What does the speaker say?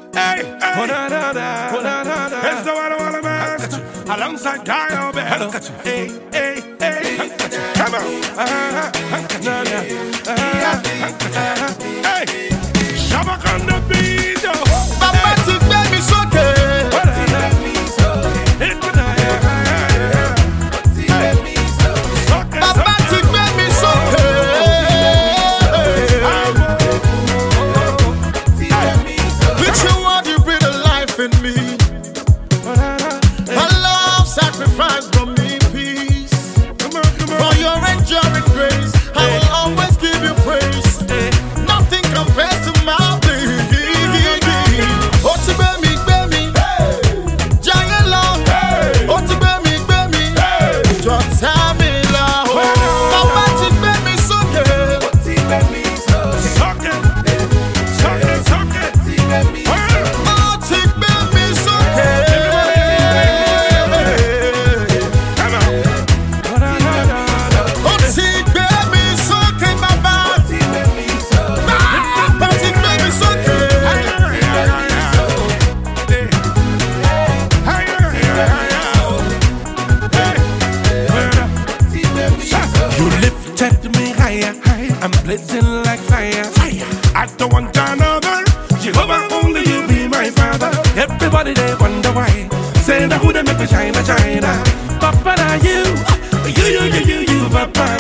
Hey, it's the one of the best. Alongside Guy Bell. Hey, come on. Hey, Shabak on the beat. Bàbá ti gbé mi sókè. Bàbá ti gbé mi sókè. With your word you breathe a life in me. A love sacrifice from me peace. For your enduring grace, I will always give you praise. Nothing compares to my peace. Ó ti gbé mi, jayé lọ. Ó ti gbé mi, jọ̀tá mi lọ. Bàbá ti gbé mi sókè. Ó ti gbé mi sókè. Ó ti gbé mi sókè, bàbá. Bàbá ti gbé mi sókè. You lifted me higher. I'm blazing like fire. I don't want another. Jehovah, only you be my father. Everybody they wonder why. Say that who they make me shine, Papa, now you, Papa.